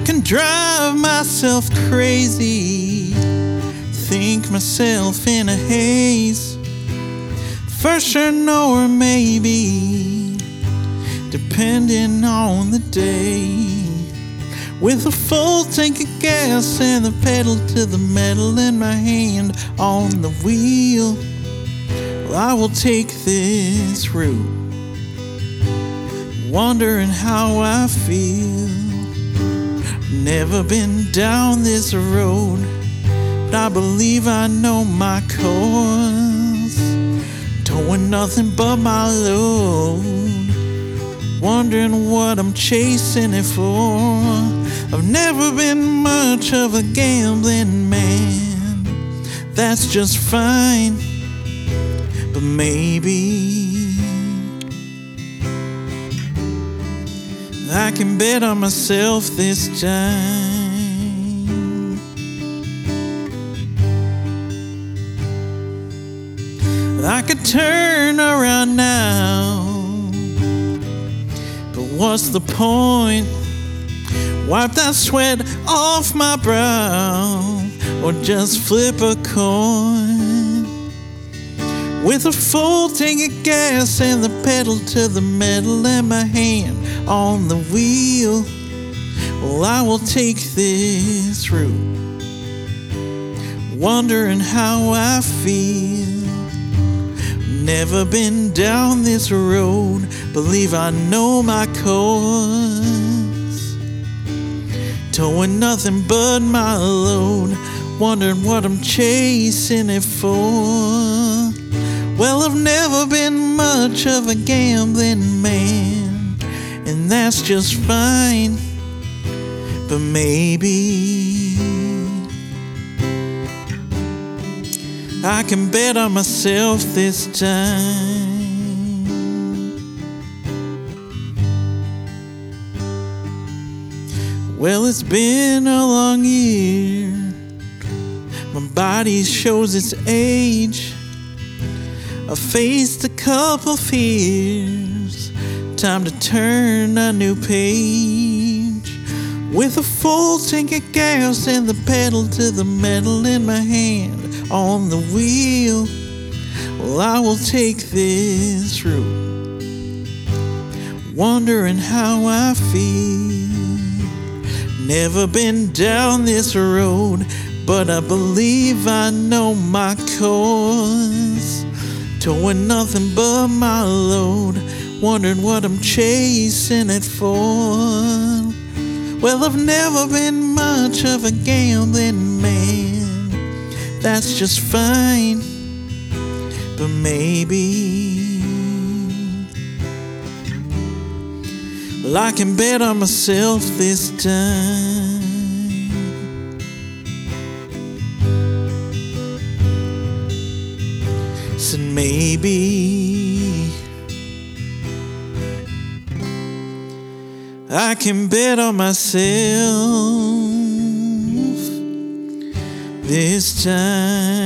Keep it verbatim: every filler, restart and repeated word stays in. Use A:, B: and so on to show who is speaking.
A: can drive myself crazy, think myself in a haze. For sure, no, or maybe, depending on the day. With a full tank of gas and the pedal to the metal in my hand on the wheel, well, I will take this route, wondering how I feel. Never been down this road, but I believe I know my course. Towing nothing but my load, wondering what I'm chasing it for. I've never been much of a gambling man, that's just fine, but maybe I can bet on myself this time. I could turn around now, but what's the point? Wipe that sweat off my brow, or just flip a coin. With a full tank of gas and the pedal to the metal and my hand on the wheel, well, I will take this route, wondering how I feel. Never been down this road, believe I know my course. Towing nothing but my load, wondering what I'm chasing it for. Well, I've never been much of a gambling man, and that's just fine, but maybe I can bet on myself this time. Well, it's been a long year, my body shows its age. I faced a couple fears, time to turn a new page. With a full tank of gas and the pedal to the metal in my hand on the wheel, well, I will take this route, wondering how I feel. Never been down this road, but I believe I know my course. Towing nothing but my load, wondering what I'm chasing it for. Well, I've never been much of a gambling man, that's just fine, but maybe well, I can bet on myself this time. Said maybe I can bet on myself this time.